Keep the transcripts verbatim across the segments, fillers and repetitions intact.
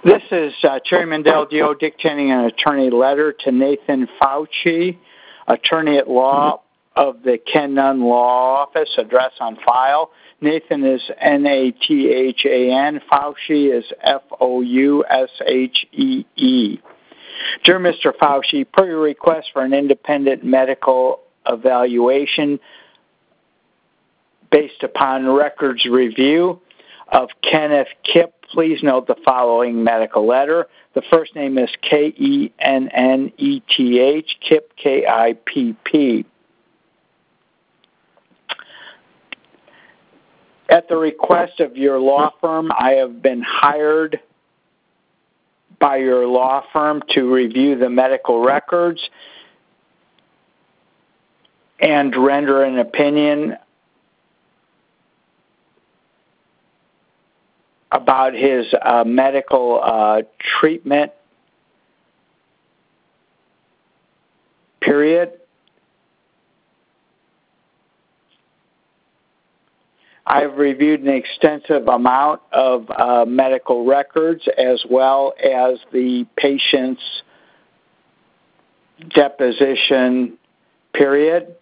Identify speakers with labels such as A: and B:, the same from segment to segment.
A: This is uh, Chairman Del Dio dictating an attorney letter to Nathan Fauci, attorney at law of the Ken Nunn Law Office, address on file. Nathan is N A T H A N, Fauci is F O U S H E E. Dear Mister Fauci, per your request for an independent medical evaluation based upon records review of Kenneth Kipp, please note the following medical letter. The first name is K E N N E T H, Kipp, K I P P. At the request of your law firm, I have been hired by your law firm to review the medical records and render an opinion about his uh, medical uh, treatment, period. I've reviewed an extensive amount of uh, medical records as well as the patient's deposition, period.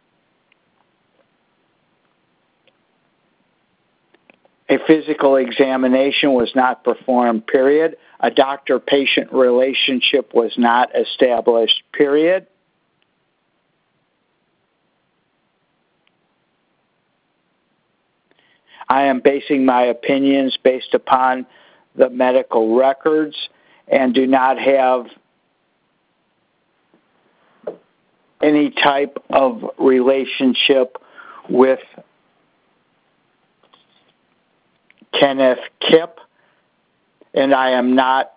A: A physical examination was not performed, period. A doctor-patient relationship was not established, period. I am basing my opinions based upon the medical records and do not have any type of relationship with Kenneth Kipp, and I am not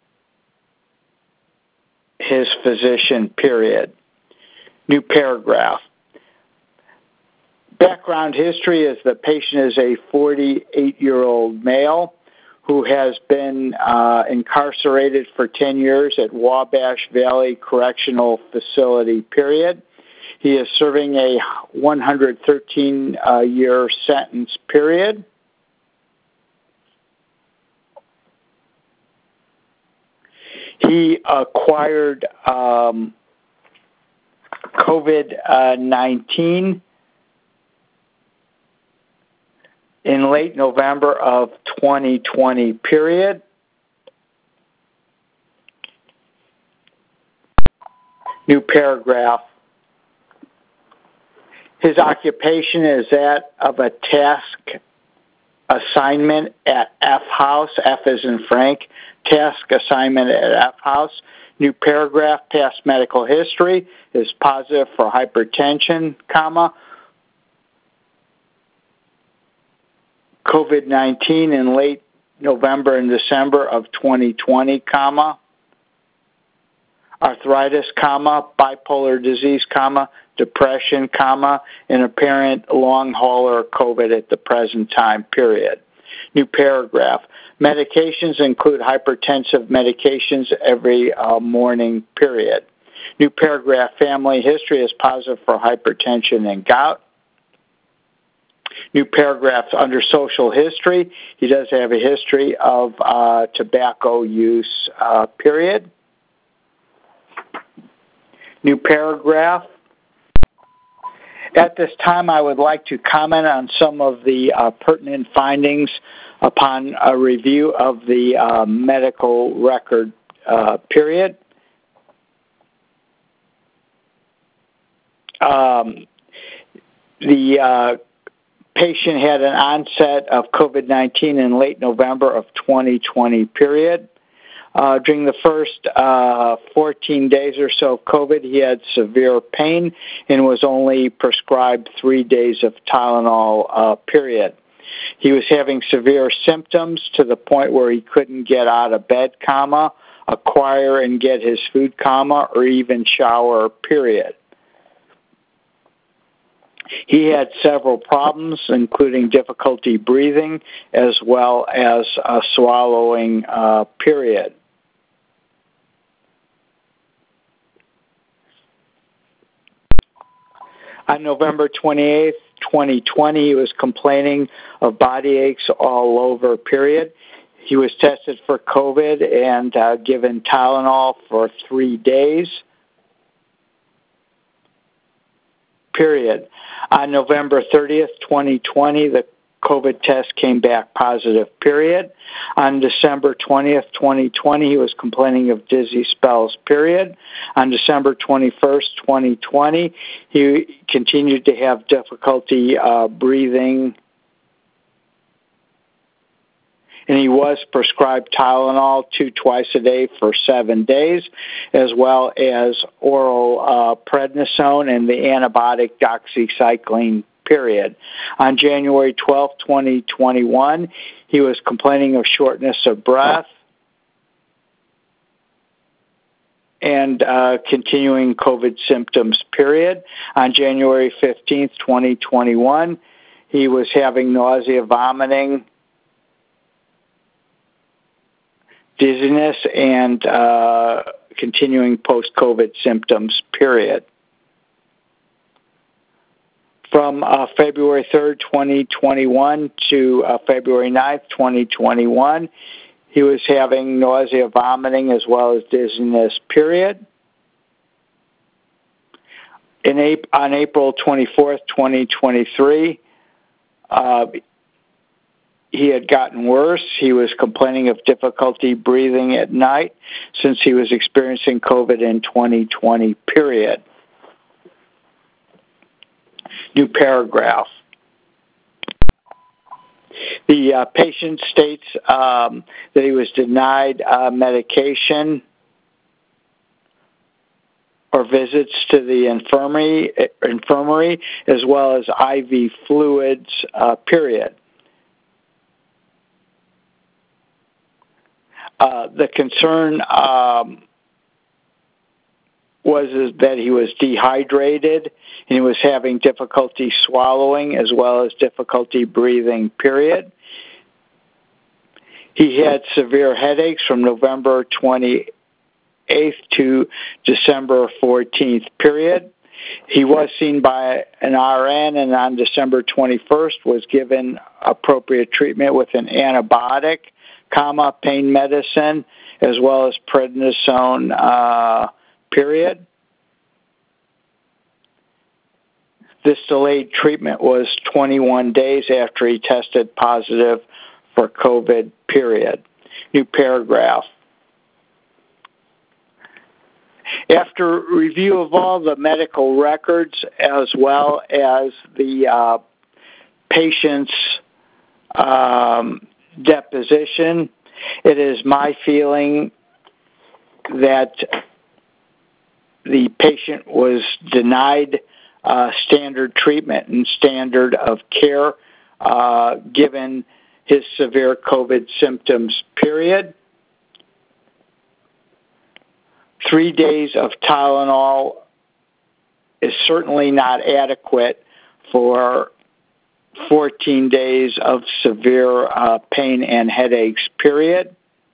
A: his physician, period. New paragraph. Background history is the patient is a forty-eight-year-old male who has been uh, incarcerated for ten years at Wabash Valley Correctional Facility, period. He is serving a one hundred thirteen year sentence, period. He acquired um, COVID nineteen in late November of twenty twenty, period. New paragraph. His occupation is that of a task assignment at F House, F as in Frank, task assignment at F House. New paragraph, past medical history is positive for hypertension, comma, COVID nineteen in late November and December of twenty twenty, comma, arthritis, comma, bipolar disease, comma, depression, comma, and apparent long hauler COVID at the present time, period. New paragraph. Medications include hypertensive medications every uh, morning, period. New paragraph. Family history is positive for hypertension and gout. New paragraph. Under social history, he does have a history of uh, tobacco use, uh, period. New paragraph. At this time, I would like to comment on some of the uh, pertinent findings upon a review of the uh, medical record, uh, period. Um, the uh, patient had an onset of COVID nineteen in late November of twenty twenty, period. Uh, during the first uh, fourteen days or so of COVID, he had severe pain and was only prescribed three days of Tylenol, uh, period. He was having severe symptoms to the point where he couldn't get out of bed, comma, acquire and get his food, comma, or even shower, period. He had several problems, including difficulty breathing as well as uh, swallowing, uh, period. On November twenty-eighth, twenty twenty, he was complaining of body aches all over, period. He was tested for COVID and uh, given Tylenol for three days. Period. On November thirtieth, twenty twenty, the COVID test came back positive, period. On December twentieth, twenty twenty, he was complaining of dizzy spells, period. On December twenty-first, twenty twenty, he continued to have difficulty uh, breathing, and he was prescribed Tylenol two twice a day for seven days, as well as oral uh, prednisone and the antibiotic doxycycline, period. On January twelfth, twenty twenty-one, he was complaining of shortness of breath and uh, continuing COVID symptoms, period. On January fifteenth, twenty twenty-one, he was having nausea, vomiting, dizziness, and uh, continuing post-COVID symptoms, period. From uh, February third, twenty twenty-one to uh, February ninth, twenty twenty-one, he was having nausea, vomiting, as well as dizziness, period. In April, on April twenty-fourth, twenty twenty-three, uh, he had gotten worse. He was complaining of difficulty breathing at night since he was experiencing COVID in twenty twenty, period. New paragraph. The uh, patient states um, that he was denied uh, medication or visits to the infirmary, infirmary as well as I V fluids, uh, period. Uh, the concern um, was is that he was dehydrated and he was having difficulty swallowing as well as difficulty breathing, period. He had severe headaches from November twenty-eighth to December fourteenth, period. He was seen by an R N and on December twenty-first was given appropriate treatment with an antibiotic, comma, pain medicine, as well as prednisone, uh, period. This delayed treatment was twenty-one days after he tested positive for COVID, period. New paragraph. After review of all the medical records as well as the uh, patient's um, deposition, it is my feeling that the patient was denied uh, standard treatment and standard of care uh, given his severe COVID symptoms, period. Three days of Tylenol is certainly not adequate for fourteen days of severe uh, pain and headaches, period.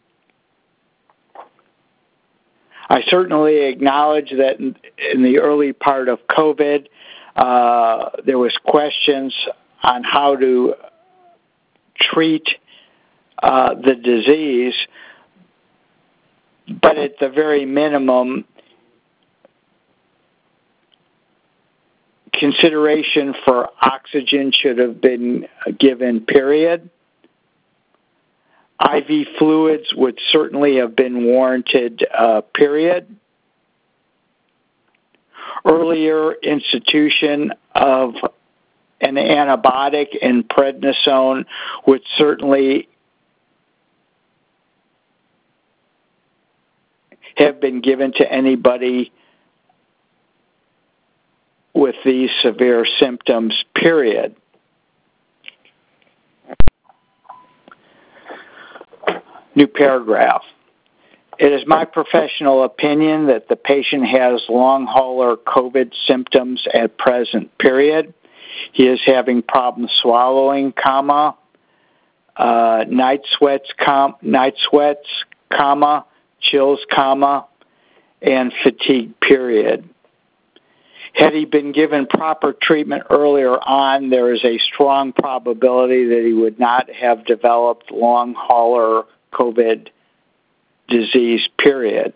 A: I certainly acknowledge that in, in the early part of COVID, uh, there was questions on how to treat uh, the disease, but at the very minimum, consideration for oxygen should have been given, period. I V fluids would certainly have been warranted, uh, period. Earlier institution of an antibiotic and prednisone would certainly have been given to anybody with these severe symptoms, period. New paragraph. It is my professional opinion that the patient has long hauler COVID symptoms at present, period. He is having problems swallowing, comma, uh, night sweats, com- night sweats, comma, chills, comma, and fatigue, period. Had he been given proper treatment earlier on, there is a strong probability that he would not have developed long hauler COVID disease, period.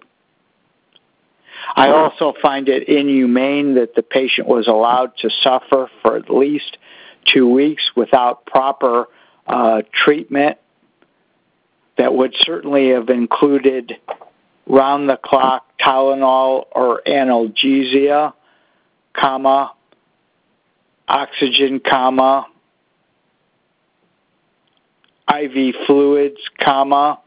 A: I also find it inhumane that the patient was allowed to suffer for at least two weeks without proper uh, treatment that would certainly have included round-the-clock Tylenol or analgesia, comma, oxygen, comma, I V fluids, comma,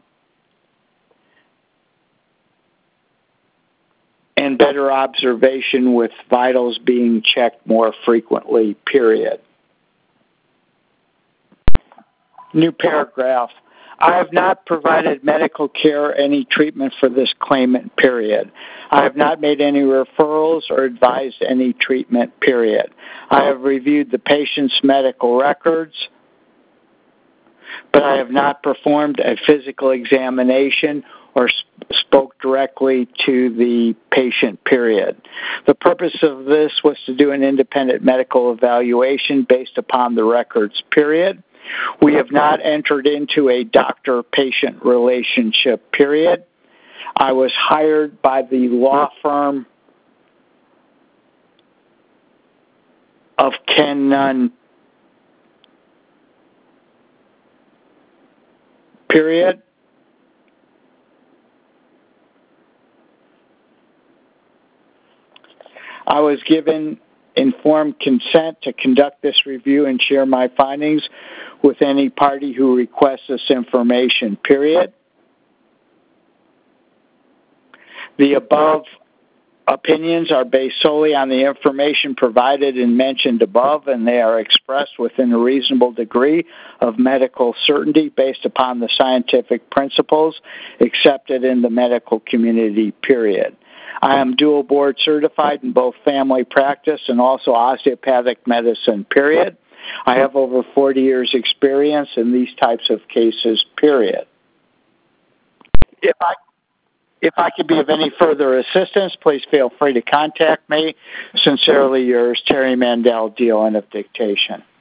A: and better observation with vitals being checked more frequently, period. New paragraph. I have not provided medical care or any treatment for this claimant, period. I have not made any referrals or advised any treatment, period. I have reviewed the patient's medical records, but I have not performed a physical examination or sp- spoke directly to the patient, period. The purpose of this was to do an independent medical evaluation based upon the records, period. We have not entered into a doctor-patient relationship, period. I was hired by the law firm of Ken Nunn, period. I was given informed consent to conduct this review and share my findings with any party who requests this information, period. The above opinions are based solely on the information provided and mentioned above, and they are expressed within a reasonable degree of medical certainty based upon the scientific principles accepted in the medical community, period. I am dual board certified in both family practice and also osteopathic medicine, period. I have over forty years experience in these types of cases, period. If I If I could be of any further assistance, please feel free to contact me. Sincerely yours, Terry Mandel, D O N of Dictation.